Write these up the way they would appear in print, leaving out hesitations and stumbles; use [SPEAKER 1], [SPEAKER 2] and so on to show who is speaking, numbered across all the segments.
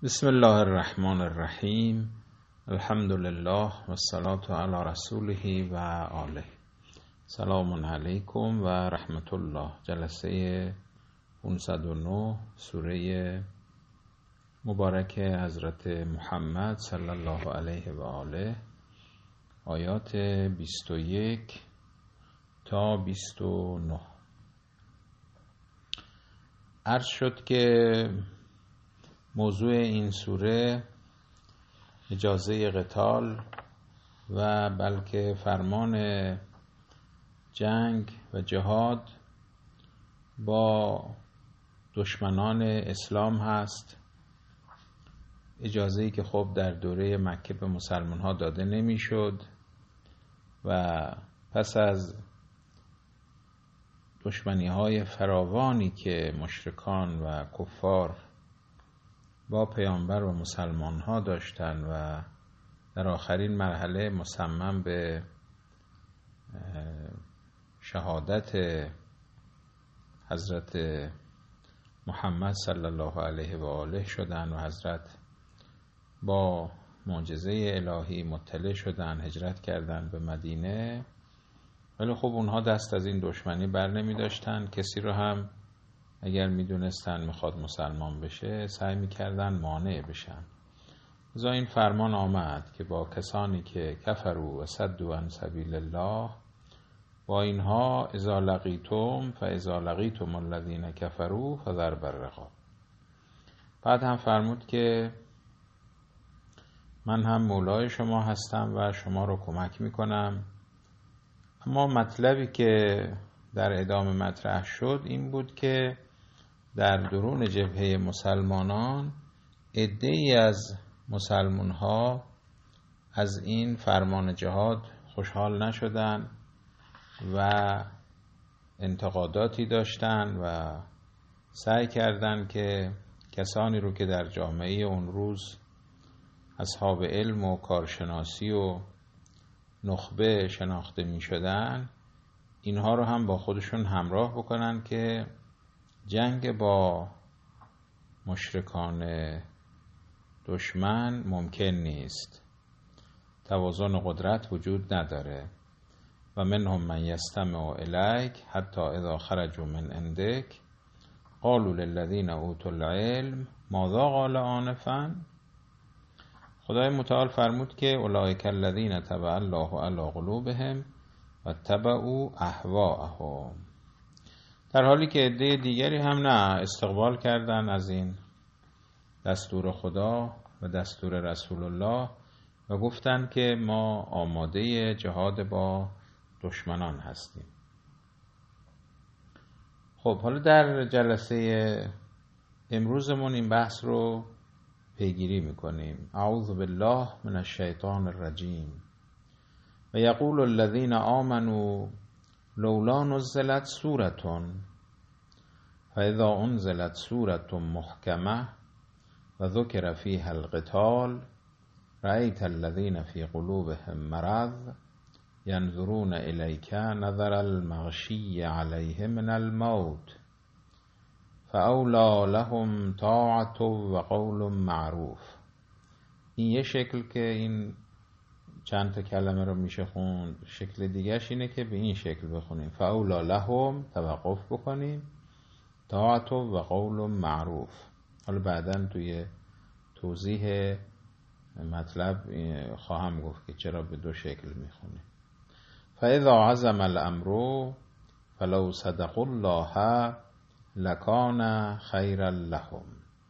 [SPEAKER 1] بسم الله الرحمن الرحیم. الحمد لله و الصلاة علی رسوله و آله. سلام علیکم و رحمت الله. جلسه 509 سوره مبارک حضرت محمد صلی الله علیه و آله، آیات 21 تا 29. عرض شد که موضوع این سوره اجازه قتال و بلکه فرمان جنگ و جهاد با دشمنان اسلام هست. اجازه‌ای که خب در دوره مکه به مسلمان ها داده نمیشد و پس از دشمنی های فراوانی که مشرکان و کفار با پیامبر و مسلمان ها داشتن و در آخرین مرحله مصمم به شهادت حضرت محمد صلی الله علیه و آله شدن و حضرت با معجزه الهی مطلع شدن، هجرت کردن به مدینه. ولی خب اونها دست از این دشمنی بر نمی داشتن. کسی رو هم اگر می دونستن میخواد مسلمان بشه سعی می کردن مانع بشن. لذا این فرمان آمد که با کسانی که کفروا و صدوا عن سبیل الله، با اینها اذا لقیتم فاذا لقیتم الذین کفروا فضرب الرقاب. بعد هم فرمود که من هم مولای شما هستم و شما رو کمک میکنم. اما مطلبی که در ادامه مطرح شد این بود که در درون جبهه مسلمانان عده‌ای از مسلمان ها از این فرمان جهاد خوشحال نشدن و انتقاداتی داشتن و سعی کردند که کسانی رو که در جامعه اون روز اصحاب علم و کارشناسی و نخبه شناخته می شدن، اینها رو هم با خودشون همراه بکنن که جنگ با مشرکان دشمن ممکن نیست، توازن قدرت وجود نداره. و منهم من یستمع الیک حتی اذا خرجوا من عندک قالوا للذین اوتوا العلم ماذا قال آنفا. خدای متعال فرمود که اولئک الذین طبع الله علی قلوبهم و تبعوا اهواءهم، در حالی که عده دیگری هم نه، استقبال کردن از این دستور خدا و دستور رسول الله و گفتن که ما آماده جهاد با دشمنان هستیم. خب حالا در جلسه امروزمون این بحث رو پیگیری میکنیم. اعوذ بالله من الشیطان الرجیم. و یقول الذین آمنوا لولا نزلت سورة فاذا انزلت سورة محکمة و ذکر فیها القتال رأیت الذین فی قلوبهم مرض ینظرون الیک نظر المغشی علیه من الموت فاولی لهم طاعة و قول معروف. این یه شکل که این چند تا کلمه رو میشه خوند. شکل دیگرش اینه که به این شکل بخونیم فاولی لهم، توقف بکنیم، طاعة و قول معروف. حالا بعداً توی توضیح مطلب خواهم گفت که چرا به دو شکل میخونیم. فاذا عزم الامر فلو صدقوا الله لکان خیرا لهم.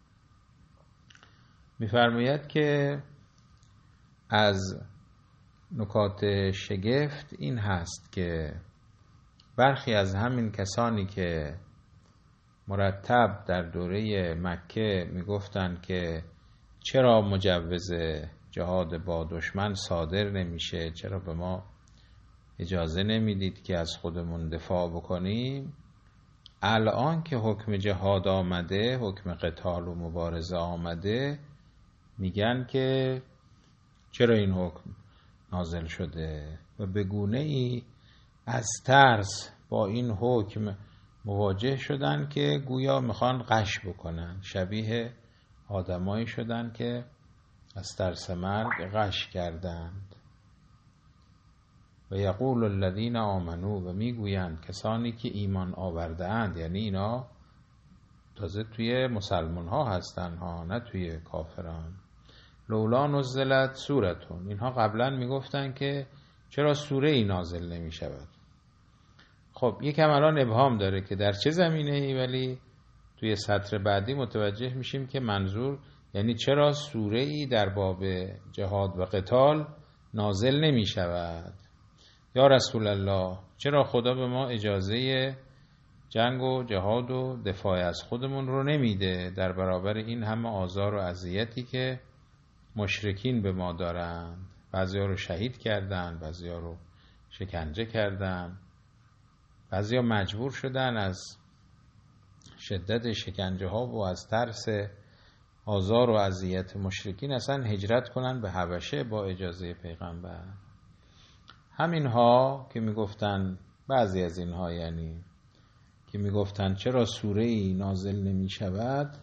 [SPEAKER 1] میفرماید که از نکات شگفت این هست که برخی از همین کسانی که مرتب در دوره مکه میگفتند که چرا مجوز جهاد با دشمن صادر نمیشه، چرا به ما اجازه نمیدید که از خودمون دفاع بکنیم، الان که حکم جهاد آمده، حکم قتال و مبارزه آمده، میگن که چرا این حکم نازل شده و به گونه‌ای از ترس با این حکم مواجه شدن که گویا میخوان غش بکنن، شبیه آدمایی شدن که از ترس مرگ غش کردند. و یقول الذین آمنوا، و میگویند کسانی که ایمان آورده اند، یعنی اینا تازه توی مسلمان ها هستن ها، نه توی کافران. لولا نزلت سورتون، اینها قبلا میگفتن که چرا سوره ای نازل نمی شود. خب یکم الان ابهام داره که در چه زمینه ای، ولی توی سطر بعدی متوجه میشیم که منظور یعنی چرا سوره ای در باب جهاد و قتال نازل نمی شود. یا رسول الله، چرا خدا به ما اجازه جنگ و جهاد و دفاع از خودمون رو نمیده در برابر این همه آزار و اذیتی که مشرکین به ما دارند؟ بعضیا رو شهید کردن، بعضیا رو شکنجه کردن، بعضیا مجبور شدن از شدت شکنجه ها و از ترس آزار و اذیت مشرکین اصلا هجرت کنن به حبشه با اجازه پیغمبر. همینها که میگفتن، بعضی از اینها یعنی که میگفتن چرا سوره ای نازل نمی شود،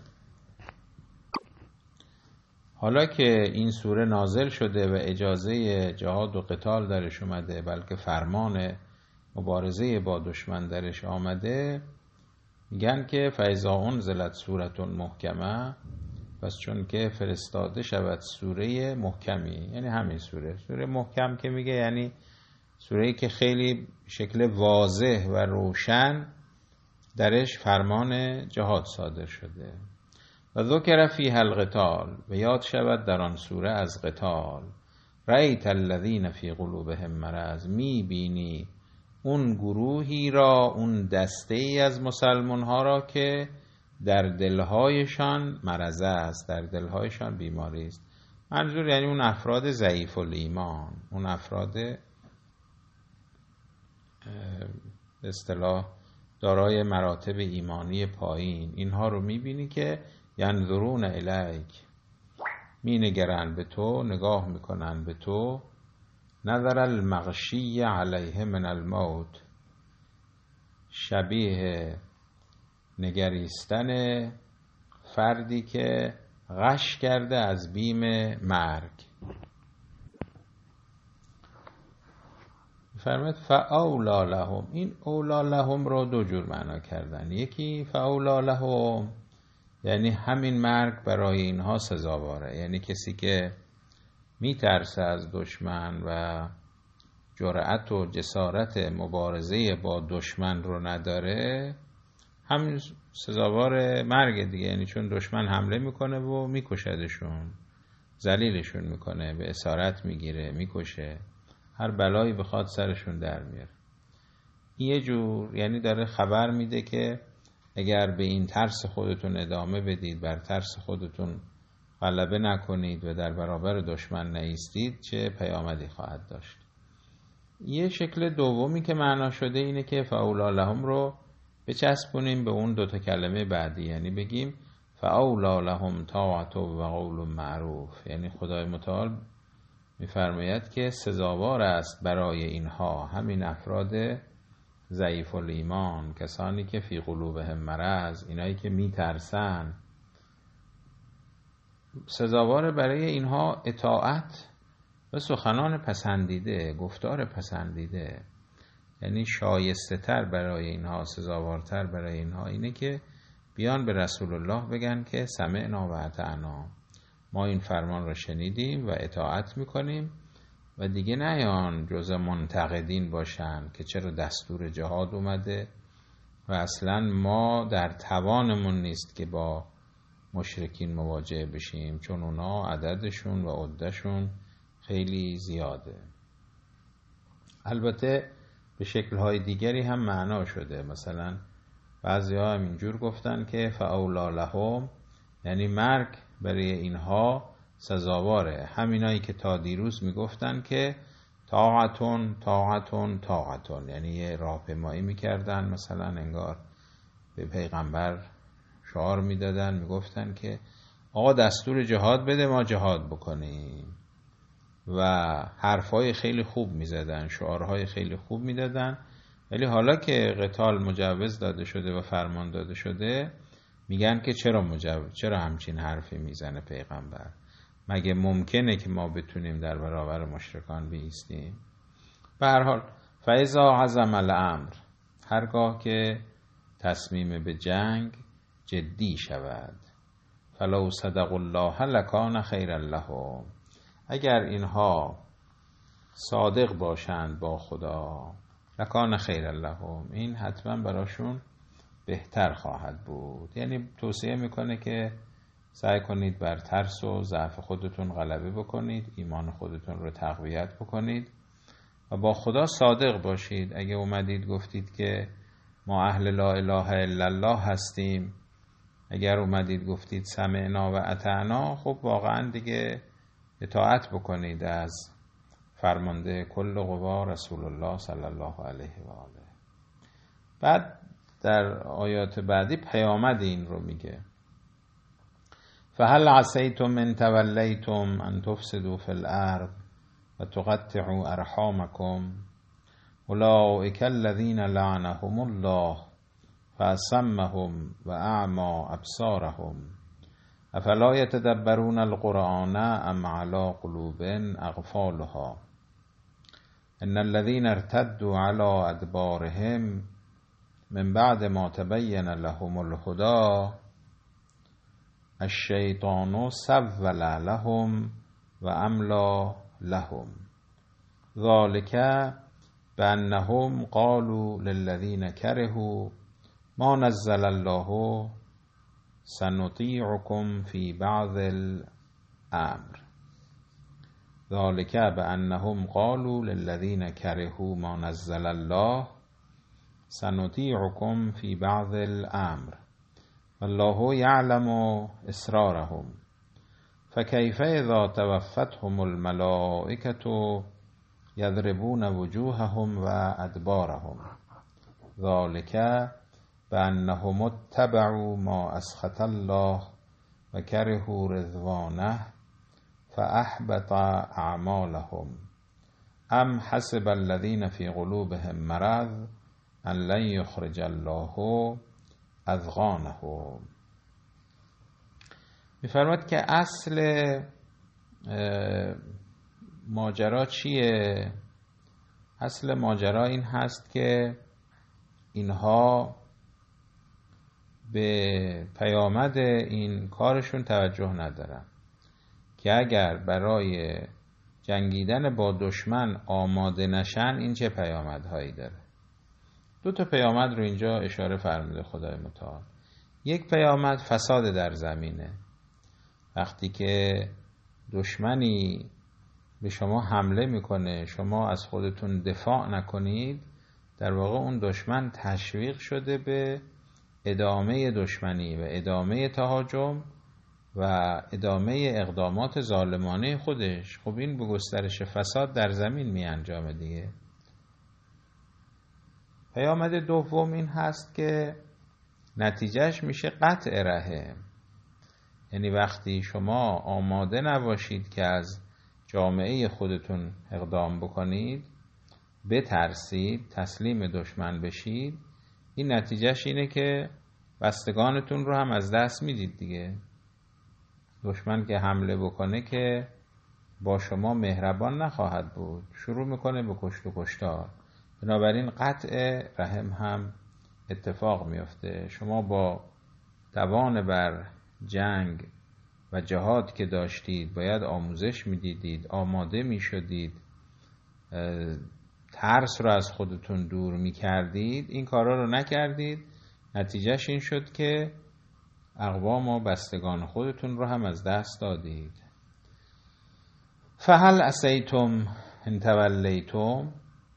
[SPEAKER 1] حالا که این سوره نازل شده و اجازه جهاد و قتال درش اومده، بلکه فرمان مبارزه با دشمن درش آمده، میگن که فاذا انزلت سورة محکمه، پس چون که فرستاده شود سوره محکمی، یعنی همین سوره محکم که میگه یعنی سوره‌ای که خیلی شکل واضح و روشن درش فرمان جهاد صادر شده. و ذکر فیها القتال، و یاد شود در آن سوره از قتال. رأیت الذین فی قلوبهم مرض، میبینی اون گروهی را، اون دسته ای از مسلمان ها را که در دلهایشان مرض است، در دلهایشان بیماری است. منظور یعنی اون افراد ضعیف الایمان، اون افراد به اصطلاح دارای مراتب ایمانی پایین، اینها رو میبینی که ینظرون الیک، می نگرن به تو، نگاه میکنن به تو، نظر المغشی علیه من الموت، شبیه نگریستن فردی که غش کرده از بیم مرگ. فرمود فاولا لهم، این اولا لهم رو دو جور معنا کردن. یکی فاولا لهم یعنی همین مرگ برای اینها سزاواره، یعنی کسی که میترسه از دشمن و جرأت و جسارت مبارزه با دشمن رو نداره، همین سزاوار مرگ دیگه، یعنی چون دشمن حمله میکنه و میکشدشون، ذلیلشون میکنه، به اسارت میگیره، میکشه، هر بلایی بخواد سرشون در میاره. یه جور یعنی داره خبر میده که اگر به این ترس خودتون ادامه بدید، بر ترس خودتون غلبه نکنید و در برابر دشمن نایستید، چه پیامدی خواهد داشت. یه شکل دومی که معنا شده اینه که فاولا لهم رو بچسبونیم به اون دوتا کلمه بعدی، یعنی بگیم فاولا لهم طاعت و قول معروف، یعنی خدای متعال میفرماید که سزاوار است برای اینها، همین افراد ضعیف الایمان، کسانی که فی قلوبهم مرض، اینایی که میترسن، سزاوار برای اینها اطاعت و سخنان پسندیده، گفتار پسندیده. یعنی شایسته تر برای اینها، سزاوارتر برای اینها اینه که بیان به رسول الله بگن که سمعنا و اطعنا، ما این فرمان را شنیدیم و اطاعت میکنیم، و دیگه نیان جز منتقدین باشن که چرا دستور جهاد اومده و اصلا ما در توانمون نیست که با مشرکین مواجه بشیم، چون اونا عددشون و عدهشون خیلی زیاده. البته به شکل‌های دیگری هم معنا شده، مثلا بعضی‌ها هم اینجور گفتن که فاولا لهم یعنی مرگ برای اینها سزاواره، همینایی که تا دیروز میگفتن که طاعتون طاعتون طاعتون، یعنی یه راهپیمایی میکردن، مثلا انگار به پیغمبر شعار میدادن، میگفتن که آقا دستور جهاد بده ما جهاد بکنیم، و حرفای خیلی خوب میزدن، شعارهای خیلی خوب میدادن. ولی حالا که قتال مجوز داده شده و فرمان داده شده، میگن که چرا همچین حرفی میزنه پیغمبر؟ مگه ممکنه که ما بتونیم در برابر مشرکان بایستیم؟ به هر حال فاذا عزم الامر، هرگاه که تصمیم به جنگ جدی شود، فلو صدق الله لکان خیرا لهم، اگر اینها صادق باشند با خدا، لکان خیرا لهم، این حتما براشون بهتر خواهد بود. یعنی توصیه میکنه که سعی کنید بر ترس و ضعف خودتون غلبه بکنید، ایمان خودتون رو تقویت بکنید و با خدا صادق باشید. اگه اومدید گفتید که ما اهل لا اله الا الله هستیم، اگر اومدید گفتید سمعنا و اطعنا، خب واقعا دیگه اطاعت بکنید از فرمانده کل قوا رسول الله صلی الله علیه و آله. بعد در آیات بعدی پیامد این رو میگه، فهل عسیتم ان تولیتم ان تفسدوا فی الارض و تقطعوا ارحامکم اولئک الذین لعنهم الله فاصمهم و اعمی ابصارهم افلا یتدبرون القرآن ام علی قلوب اقفالها ان الذین ارتدوا علی ادبارهم من بعد ما تبین لهم الهدی الشیطان سول لهم و املا لهم ذلک بانهم قالوا للذین کرهوا ما نزل الله سنطیعکم فی بعض الامر ذلک بانهم قالوا للذین کرهوا ما نزل الله سنطیعکم فی بعض الامر والله یعلم اسرارهم فکیف اذا توفتهم الملائکة یضربون وجوههم و ادبارهم ذلک بانهم اتبعوا ما اسخط الله و کرهوا رضوانه فاحبط اعمالهم ام حسب الذین فی قلوبهم مرض ان لن یخرج الله اذغانهم. می‌فرماید که اصل ماجرا چیه؟ اصل ماجرا این هست که اینها به پیامد این کارشون توجه ندارن که اگر برای جنگیدن با دشمن آماده نشن این چه پیامدهایی داره. دو تا پیامد رو اینجا اشاره فرموده خدای متعال. یک پیامد فساد در زمینه، وقتی که دشمنی به شما حمله میکنه شما از خودتون دفاع نکنید، در واقع اون دشمن تشویق شده به ادامه دشمنی و ادامه تهاجم و ادامه اقدامات ظالمانه خودش. خب این به گسترش فساد در زمین می انجامه دیگه. پیامد دوم این هست که نتیجهش میشه قطع رحم. یعنی وقتی شما آماده نباشید که از جامعه خودتون اقدام بکنید، بترسید، تسلیم دشمن بشید، این نتیجهش اینه که بستگانتون رو هم از دست میدید دیگه. دشمن که حمله بکنه که با شما مهربان نخواهد بود، شروع میکنه به کشت و کشتار. بنابراین قطع رحم هم اتفاق میفته. شما با توان بر جنگ و جهاد که داشتید باید آموزش میدیدید، آماده میشدید، ترس رو از خودتون دور میکردید. این کارا رو نکردید، نتیجهش این شد که اقوام و بستگان خودتون رو هم از دست دادید. فهل عسیتم ان تولیتم،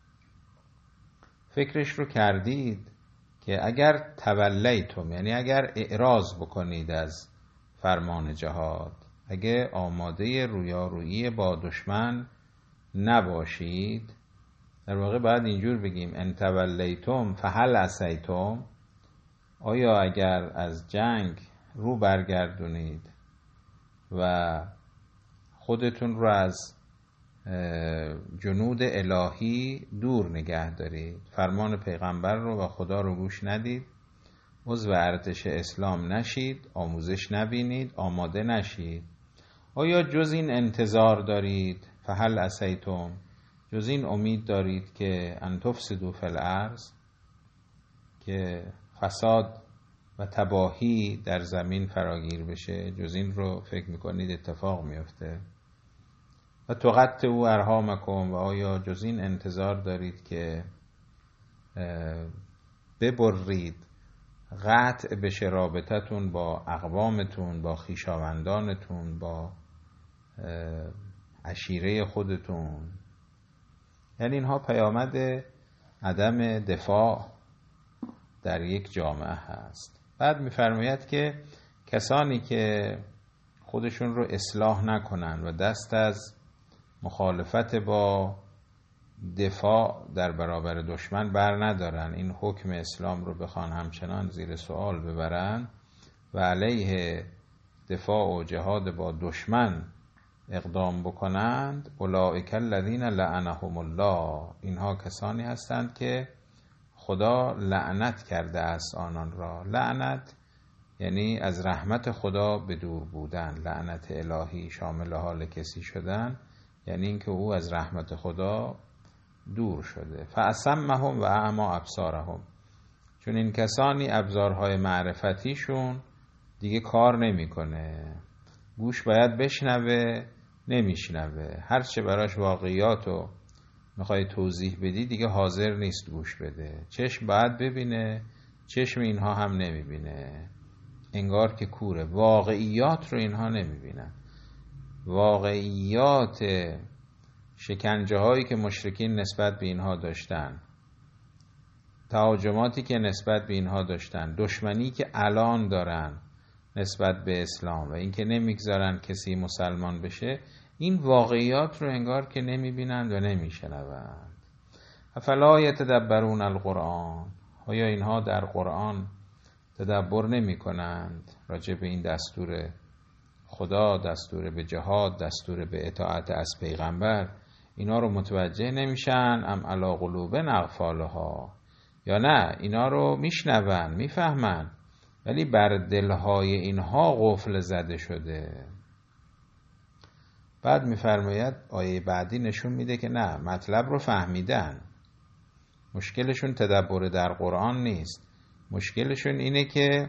[SPEAKER 1] فکرش رو کردید که اگر تولیتم، یعنی اگر اعراض بکنید از فرمان جهاد، اگه آماده رویارویی با دشمن نباشید، در واقع باید اینجور بگیم ان تولیتم فهل عسیتم، آیا اگر از جنگ رو برگردونید و خودتون رو از جنود الهی دور نگه دارید، فرمان پیغمبر رو و خدا رو گوش ندید عضو ارتش اسلام نشید، آموزش نبینید، آماده نشید، آیا جز این انتظار دارید؟ فهل عسیتم، جز این امید دارید که ان تفسدوا فی الارض، که فساد و تباهی در زمین فراگیر بشه؟ جز این رو فکر میکنید اتفاق میفته؟ و تقطعوا ارحامکم، و آیا جز این انتظار دارید که ببرید، قطع بشه رابطتون با اقوامتون، با خویشاوندانتون، با عشیره خودتون؟ یعنی اینها پیامد عدم دفاع در یک جامعه هست. بعد می‌فرماید که کسانی که خودشون رو اصلاح نکنن و دست از مخالفت با دفاع در برابر دشمن بر ندارن، این حکم اسلام رو بخوان همچنان زیر سوال ببرن و علیه دفاع و جهاد با دشمن اقدام بکنند، اولئک الذین لعنهم الله، اینها کسانی هستند که خدا لعنت کرده است آنان را. لعنت یعنی از رحمت خدا به دور بودن. لعنت الهی شامل حال کسی شدن یعنی اینکه او از رحمت خدا دور شده. فاصمهم و اعمی ابصارهم، چون این کسانی ابزارهای معرفتیشون دیگه کار نمیکنه. گوش باید بشنوه، نمیشنوه. هرچه براش واقعیاتو میخوای توضیح بدی دیگه حاضر نیست گوش بده. چشم باید ببینه، چشم اینها هم نمیبینه، انگار که کوره. واقعیات رو اینها نمیبینن. واقعیات شکنجه هایی که مشرکین نسبت به اینها داشتن، تهاجماتی که نسبت به اینها داشتن، دشمنی که الان دارن نسبت به اسلام و اینکه نمیگذارن کسی مسلمان بشه، این واقعیات رو انگار که نمیبینند و نمیشنوند. افلا یتدبرون القرآن، آیا اینها در قرآن تدبر نمی کنند راجع به این دستور خدا، دستور به جهاد، دستور به اطاعت از پیغمبر؟ اینا رو متوجه نمیشن؟ ام علی قلوب اقفالها، یا نه اینا رو میشنون، میفهمن، ولی بر دلهای اینها قفل زده شده. بعد میفرماید آیه بعدی نشون میده که نه، مطلب رو فهمیدن. مشکلشون تدبر در قرآن نیست، مشکلشون اینه که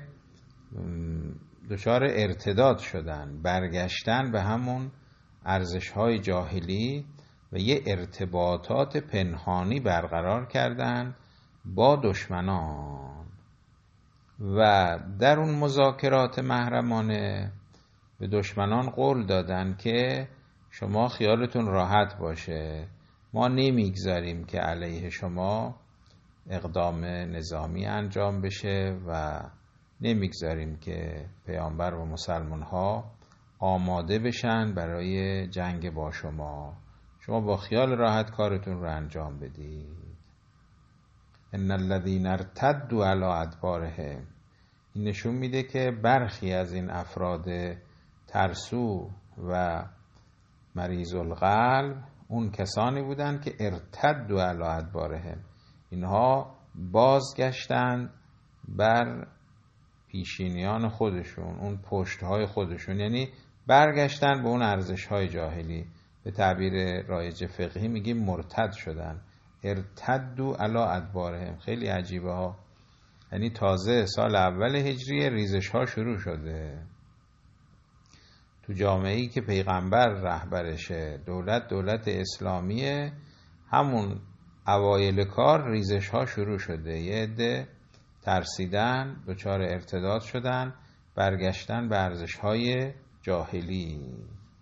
[SPEAKER 1] دچار ارتداد شدن، برگشتن به همون ارزش‌های جاهلی و یه ارتباطات پنهانی برقرار کردن با دشمنان و در اون مذاکرات محرمانه به دشمنان قول دادن که شما خیالتون راحت باشه، ما نمیگذاریم که علیه شما اقدام نظامی انجام بشه و نمیگذاریم که پیامبر و مسلمان ها آماده بشن برای جنگ با شما، شما با خیال راحت کارتون رو انجام بدید. ان الذین ارتدوا علی ادبارهم، این نشون میده که برخی از این افراد ترسو و مریض القلب اون کسانی بودند که ارتدوا علی ادبارهم، اینها بازگشتند بر پیشینیان خودشون، اون پشتهای خودشون، یعنی برگشتن به اون ارزش‌های جاهلی. به تعبیر رایج فقهی میگیم مرتد شدن. ارتدوا علی ادبارهم، خیلی عجیبه ها، یعنی تازه سال اول هجری ریزش ها شروع شده تو جامعه‌ای که پیغمبر رهبرشه، دولت اسلامیه، همون اوایل کار ریزش ها شروع شده. یه عده ترسیدن، دچار ارتداد شدن، برگشتن به ارزش های جاهلی.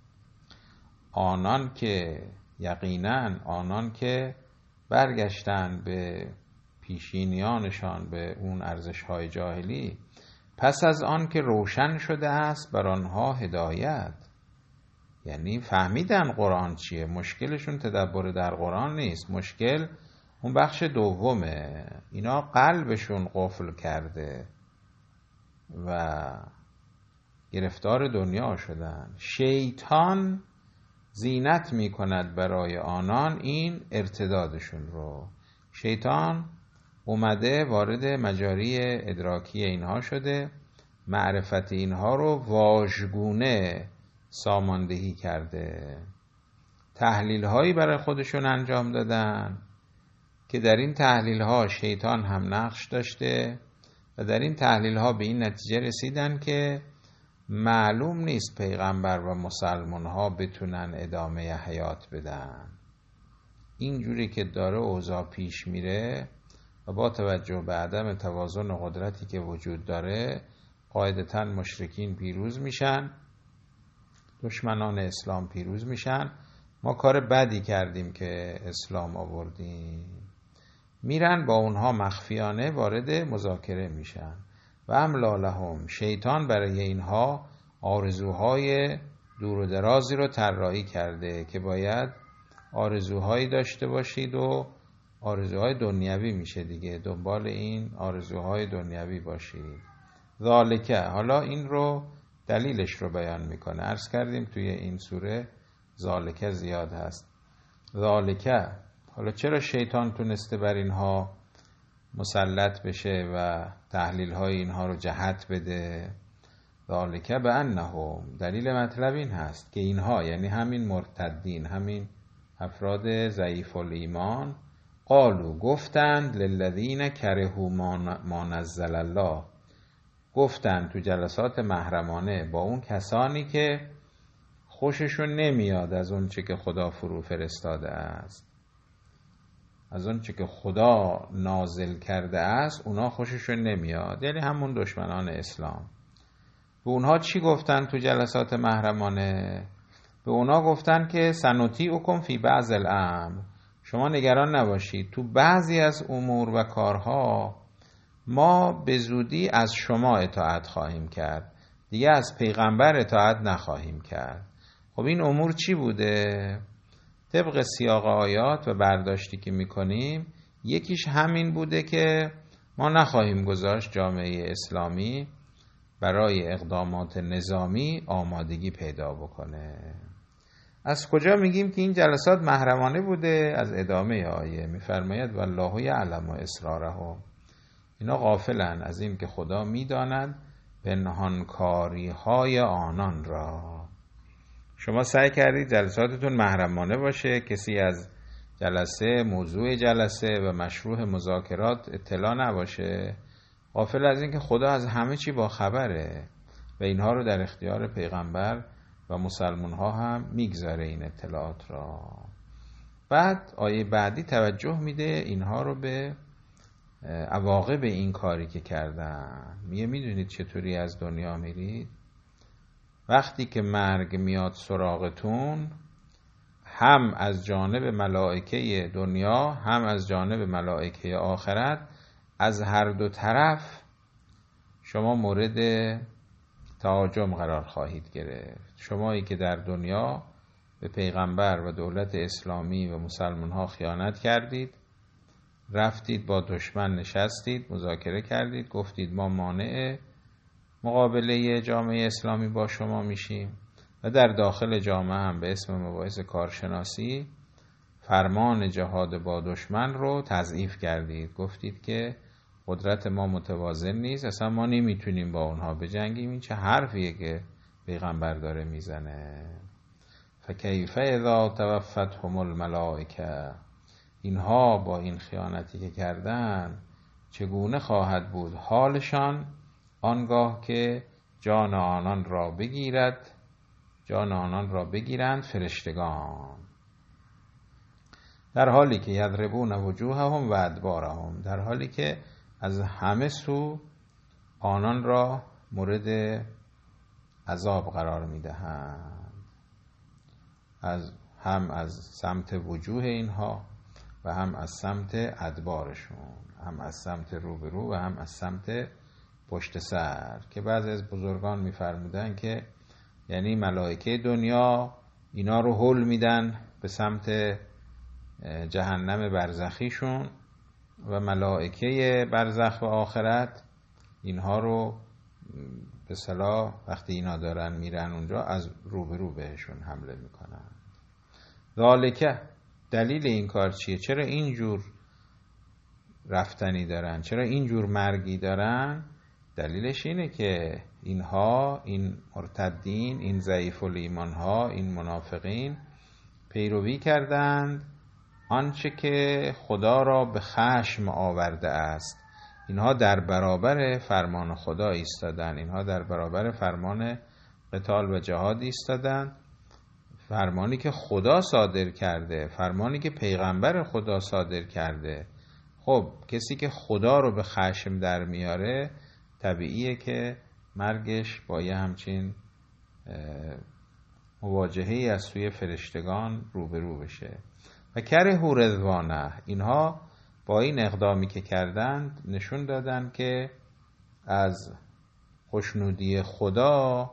[SPEAKER 1] آنان که یقیناً آنان که برگشتن به پیشینیانشان، به اون ارزش‌های جاهلی، پس از آن که روشن شده است بر آنها هدایت، یعنی فهمیدن قرآن چیه. مشکلشون تدبر در قرآن نیست، مشکل اون بخش دومه. اینا قلبشون قفل کرده و گرفتار دنیا شدن. شیطان زینت می کند برای آنان این ارتدادشون رو. شیطان اومده وارد مجاری ادراکی اینها شده، معرفت اینها رو واژگونه ساماندهی کرده، تحلیل هایی برای خودشون انجام دادن که در این تحلیل ها شیطان هم نقش داشته و در این تحلیل ها به این نتیجه رسیدن که معلوم نیست پیغمبر و مسلمان ها بتونن ادامه حیات بدن. اینجوری که داره اوضاع پیش میره و با توجه به عدم توازن قدرتی که وجود داره، قاعدتاً مشرکین پیروز میشن، دشمنان اسلام پیروز میشن. ما کار بدی کردیم که اسلام آوردیم. میرن با اونها مخفیانه وارد مذاکره میشن و املا لهم، شیطان برای اینها آرزوهای دور و درازی رو طراحی کرده که باید آرزوهایی داشته باشید و آرزوهای دنیوی میشه دیگه، دنبال این آرزوهای دنیوی باشید. ذالکه، حالا این رو دلیلش رو بیان میکنه. عرض کردیم توی این سوره ذالکه زیاد هست. ذالکه، حالا چرا شیطان تونسته بر اینها مسلط بشه و تحلیل های اینها رو جهت بده؟ ذالکه بانهم، دلیل مطلب این هست که اینها، یعنی همین مرتدین، همین افراد ضعیف الایمان، قالو، گفتند للذین کرهوا ما نزل الله، گفتند تو جلسات محرمانه با اون کسانی که خوششون نمیاد از اون چه که خدا فرو فرستاده است، از اون چه که خدا نازل کرده است، اونا خوششون نمیاد، یعنی همون دشمنان اسلام. به اونها چی گفتن تو جلسات محرمانه؟ به اونا گفتن که سنطیعکم فی بعض الامر، شما نگران نباشید، تو بعضی از امور و کارها ما به زودی از شما اطاعت خواهیم کرد، دیگه از پیغمبر اطاعت نخواهیم کرد. خب این امور چی بوده؟ طبق سیاق آیات و برداشتی که میکنیم، یکیش همین بوده که ما نخواهیم گذاشت جامعه اسلامی برای اقدامات نظامی آمادگی پیدا بکنه. از کجا میگیم که این جلسات محرمانه بوده؟ از ادامه آیه میفرماید والله یعلم اسرارهم، اینا غافلن از این که خدا میداند پنهانکاری های آنان را. شما سعی کردید جلساتتون محرمانه باشه، کسی از جلسه، موضوع جلسه و مشروع مذاکرات اطلاع نباشه، غافل از این که خدا از همه چی با خبره و اینها رو در اختیار پیغمبر و مسلمان ها هم میگذاره این اطلاعات را. بعد آیه بعدی توجه میده اینها رو به عواقب این کاری که کردن. میدونید چطوری از دنیا میرید؟ وقتی که مرگ میاد سراغتون، هم از جانب ملائکه دنیا هم از جانب ملائکه آخرت، از هر دو طرف شما مورد تهاجم قرار خواهید گرفت. شمایی که در دنیا به پیغمبر و دولت اسلامی و مسلمان ها خیانت کردید، رفتید با دشمن نشستید، مذاکره کردید، گفتید ما مانع مقابله جامعه اسلامی با شما میشیم و در داخل جامعه هم به اسم مباحث کارشناسی فرمان جهاد با دشمن رو تضعیف کردید، گفتید که قدرت ما متوازن نیست، اصلا ما نمیتونیم با اونها بجنگیم. این چه حرفیه که پیغمبر داره میزنه؟ فکیف اذا توفتهم الملائکه، اینها با این خیانتی که کردن چگونه خواهد بود حالشان آنگاه که جان آنان را بگیرند فرشتگان، در حالی که یضربون وجوههم و ادبارهم، در حالی که از همه سو آنان را مورد عذاب قرار میدهند، هم از سمت وجوه اینها و هم از سمت ادبارشون، هم از سمت روبرو و هم از سمت پشت سر، که بعضی از بزرگان میفرمودن که یعنی ملائکه دنیا اینا رو هل میدن به سمت جهنم برزخیشون و ملائکه برزخ و آخرت اینها رو به صلاح وقتی اینا دارن میرن اونجا از روبرو بهشون حمله میکنن. ذالکه، دلیل این کار چیه؟ چرا اینجور رفتنی دارن، چرا اینجور مرگی دارن؟ دلیلش اینه که اینها، این مرتدین، این ضعیف الایمان ها، این منافقین پیروی کردند آنچه که خدا را به خشم آورده است. اینها در برابر فرمان خدا ایستادن، اینها در برابر فرمان قتال و جهاد ایستادن، فرمانی که خدا صادر کرده، فرمانی که پیغمبر خدا صادر کرده. خب کسی که خدا رو به خشم در میاره طبیعیه که مرگش با یه همچین مواجهه‌ای از سوی فرشتگان روبرو بشه. و کره رضوانه، اینها با این اقدامی که کردند نشون دادن که از خوشنودی خدا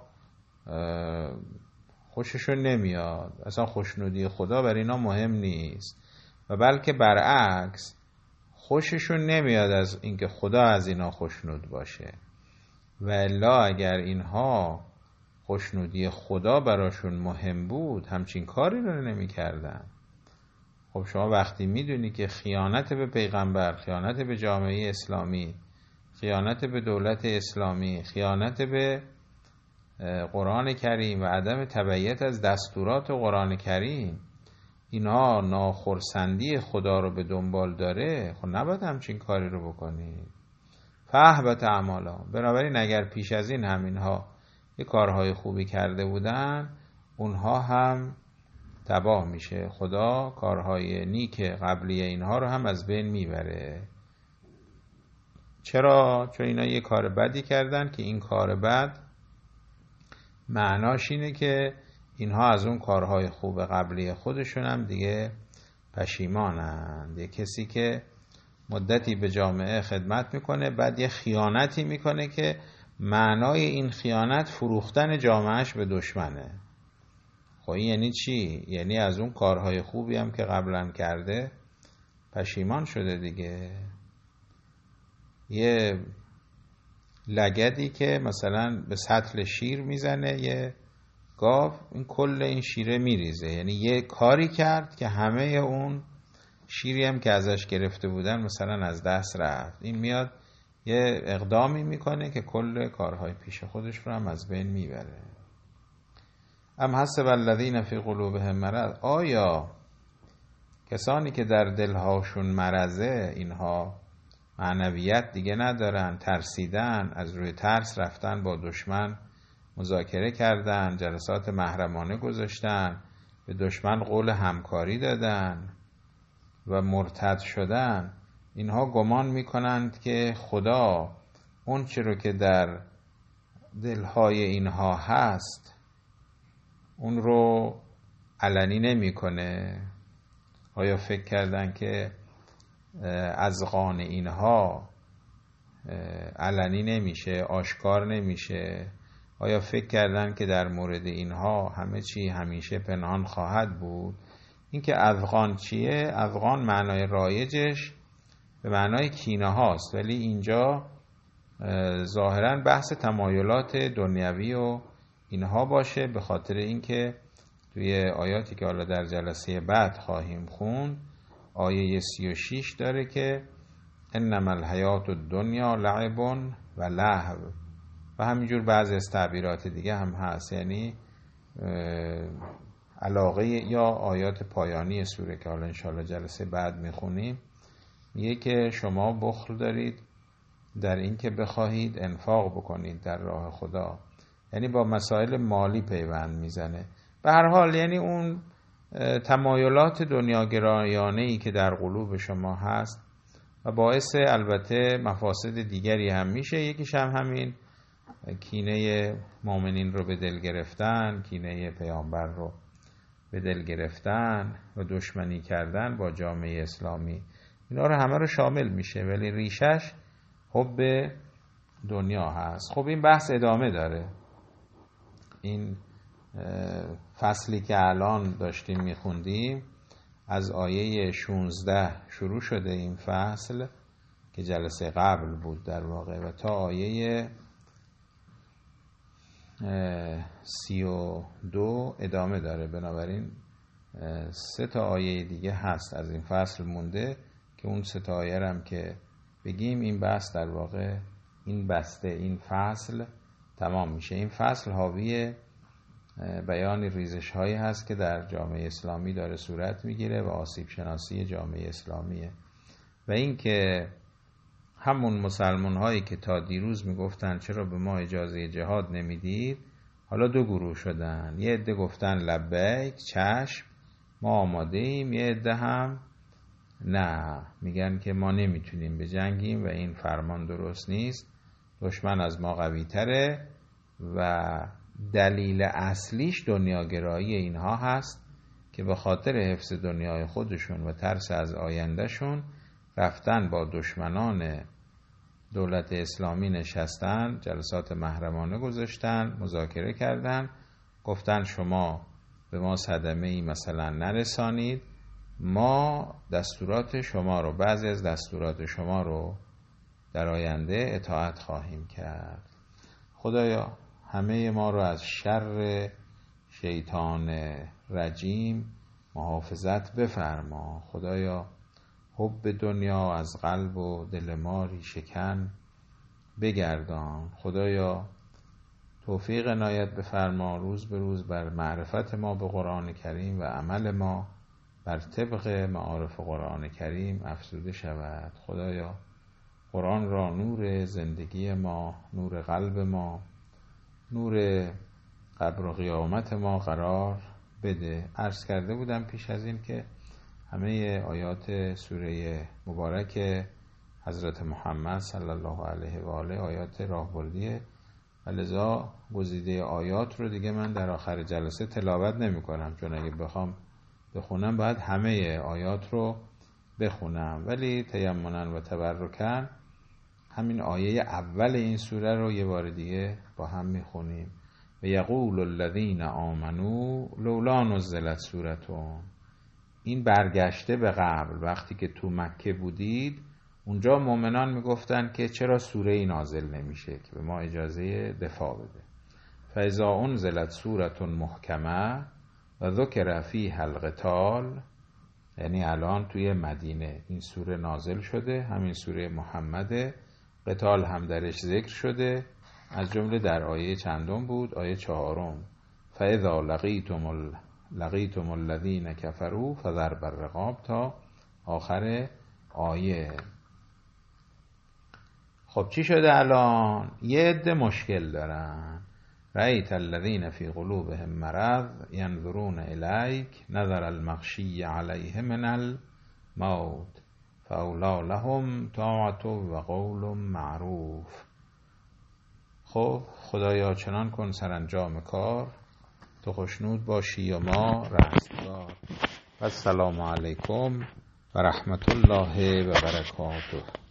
[SPEAKER 1] خوششون نمیاد، اصلا خوشنودی خدا بر اینا مهم نیست، و بلکه برعکس خوششون نمیاد از اینکه خدا از اینا خوشنود باشه. و الا اگر اینها خوشنودی خدا براشون مهم بود همچین کاری رو نمی کردن. خب شما وقتی میدونی که خیانت به پیغمبر، خیانت به جامعه اسلامی، خیانت به دولت اسلامی، خیانت به قرآن کریم و عدم تبعیت از دستورات قرآن کریم، اینا ناخرسندی خدا رو به دنبال داره، خب نباید همچین کاری رو بکنید. فاحبط اعمالهم. بنابراین اگر پیش از این هم اینها یه کارهای خوبی کرده بودن، اونها هم تباه میشه. خدا کارهای نیک قبلی اینها رو هم از بین میبره. چرا؟ چون اینا یه کار بدی کردن که این کار بد معناش اینه که اینها از اون کارهای خوب قبلی خودشون هم دیگه پشیمانند. یه کسی که مدتی به جامعه خدمت میکنه بعد یه خیانتی میکنه که معنای این خیانت فروختن جامعهش به دشمنه. خب این یعنی چی؟ یعنی از اون کارهای خوبی هم که قبلا کرده پشیمان شده دیگه. یه لگدی که مثلا به سطل شیر میزنه یه گاو، این کل این شیره میریزه، یعنی یه کاری کرد که همه اون شیری هم که ازش گرفته بودن مثلا از دست رفت. این میاد یه اقدامی میکنه که کل کارهای پیش خودش رو هم از بین میبره. ام حسب الذین فی قلوبهم مرض، آیا کسانی که در دلهاشون مرضه، اینها معنویت دیگه ندارن، ترسیدن، از روی ترس رفتن با دشمن مذاکره کردن، جلسات محرمانه گذاشتن، به دشمن قول همکاری دادن و مرتد شدن، اینها گمان میکنند که خدا اون چی رو که در دلهای اینها هست اون رو علنی نمیکنه. آیا فکر کردن که اذقان اینها علنی نمیشه، آشکار نمیشه؟ آیا فکر کردن که در مورد اینها همه چی همیشه پنهان خواهد بود؟ این که اذقان چیه؟ اذقان معنای رایجش به معنای کینه هاست، ولی اینجا ظاهرا بحث تمایلات دنیوی و اینها باشه، به خاطر اینکه توی آیاتی که حالا در جلسه بعد خواهیم خوند آیه 36 داره که انما الحیات الدنیا لعب و لهو، و همینجور بعضی از تعبیرات دیگه هم هست. یعنی علاقه یا آیات پایانی سوره که حالا انشاءالله جلسه بعد میخونیم میگه که شما بخل دارید در این که بخواهید انفاق بکنید در راه خدا، یعنی با مسائل مالی پیوند میزنه. به هر حال یعنی اون تمایلات دنیاگرایانه‌ای که در قلوب شما هست و باعث البته مفاسد دیگری هم میشه. یکیش هم همین کینه مؤمنین رو به دل گرفتن، کینه پیامبر رو به دل گرفتن و دشمنی کردن با جامعه اسلامی، اینا رو همه رو شامل میشه، ولی ریشش حب دنیا هست. خب این بحث ادامه داره. این فصلی که الان داشتیم میخوندیم از آیه 16 شروع شده این فصل که جلسه قبل بود در واقع و تا آیه 32 ادامه داره. بنابراین 3 تا آیه دیگه هست از این فصل مونده که اون 3 آیه هم که بگیم این بحث در واقع این بسته این فصل تمام میشه. این فصل حاوی بیان ریزش هایی هست که در جامعه اسلامی داره صورت میگیره و آسیب شناسی جامعه اسلامیه و این که همون مسلمان هایی که تا دیروز میگفتن چرا به ما اجازه جهاد نمیدید حالا 2 گروه شدن. یه عده گفتن لبیک چشم ما آماده ایم، یه عده هم نه، میگن که ما نمیتونیم بجنگیم و این فرمان درست نیست، دشمن از ما قوی تره و دلیل اصلیش دنیاگرایی اینها هست که به خاطر حفظ دنیای خودشون و ترس از آیندهشون رفتن با دشمنان دولت اسلامی نشستن، جلسات محرمانه گذاشتن، مذاکره کردن، گفتن شما به ما صدمه‌ای مثلا نرسانید، ما دستورات شما رو، بعضی از دستورات شما رو در آینده اطاعت خواهیم کرد. خدایا همه ما رو از شر شیطان رجیم محافظت بفرما. خدایا حب دنیا از قلب و دل ما ریشه‌کن بگردان. خدایا توفیق عنایت بفرما روز به روز بر معرفت ما به قرآن کریم و عمل ما بر طبق معارف قرآن کریم افزوده شود. خدایا قرآن را نور زندگی ما، نور قلب ما، نور قبر و قیامت ما قرار بده. عرض کرده بودم پیش از این که همه آیات سوره مبارک حضرت محمد صلی الله علیه و آله آیات راهبردیه و لذا گزیده آیات رو دیگه من در آخر جلسه تلاوت نمی کنم، چون اگه بخوام بخونم باید همه آیات رو بخونم، ولی تیمنا و تبرکن همین آیه اول این سوره رو یه بار دیگه با هم میخونیم. و یقول الذین آمنو لولا نزلت سورتون. این برگشته به قبل، وقتی که تو مکه بودید اونجا مؤمنان میگفتن که چرا سوره ای نازل نمیشه که به ما اجازه دفاع بده. فاذا انزلت سورة محکمه و ذکر فیها القتال، یعنی الان توی مدینه این سوره نازل شده، همین سوره محمده، قتال هم درش ذکر شده، از جمله در آیه چندم بود؟ آیه 4. فاذا لقیتم الذین کفروا فضرب الرقاب تا آخر آیه. خب چی شده الان؟ یه عده مشکل دارن. رأیت الذین فی قلوبهم مرض ینظرون الیک نظر المغشی علیه من الموت فاولی لهم طاعة و قول معروف. خب خدایا چنان کن سرانجام کار تو خوشنود باشی و ما رستگار. السلام علیکم و رحمت الله و برکاته.